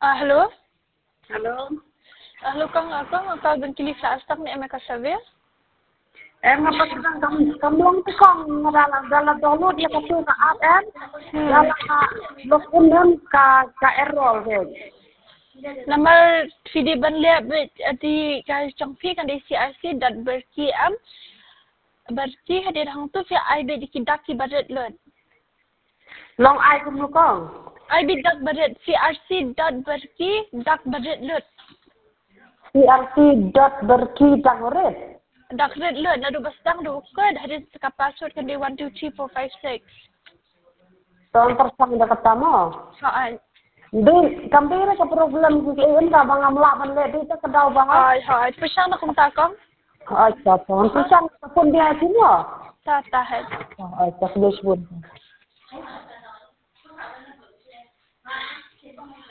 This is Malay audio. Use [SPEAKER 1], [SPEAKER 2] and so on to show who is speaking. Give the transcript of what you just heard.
[SPEAKER 1] Halo?
[SPEAKER 2] Halo,
[SPEAKER 1] Halo Kang, kau dan kili sastak ni Emeka Savia?
[SPEAKER 2] ngapa sedang kamlong tu kong dalam dulu dia kata ke AM dalam login ka error ke.
[SPEAKER 1] Nomor video ban lihat di kai chongpi kan di CRC dan berki berki hadir hang tu via IB di kidak ki badet lon.
[SPEAKER 2] Long ai kum kong.
[SPEAKER 1] IB dak badet CRC dot berki dak badet lon.
[SPEAKER 2] CRC.berki tangoret.
[SPEAKER 1] Dak red lon nadu basdang du kod hadir seka password kan di 1 2 3 4 5 6.
[SPEAKER 2] Tahun persang dah ketemu.
[SPEAKER 1] Soal.
[SPEAKER 2] Di kambira ke problem kuin ka bang amla ban le di ta kedau bang.
[SPEAKER 1] Hai, pesan aku minta kong.
[SPEAKER 2] Acha tahun persang pun dia sini.
[SPEAKER 1] Tak tahan.
[SPEAKER 2] Acha sebut.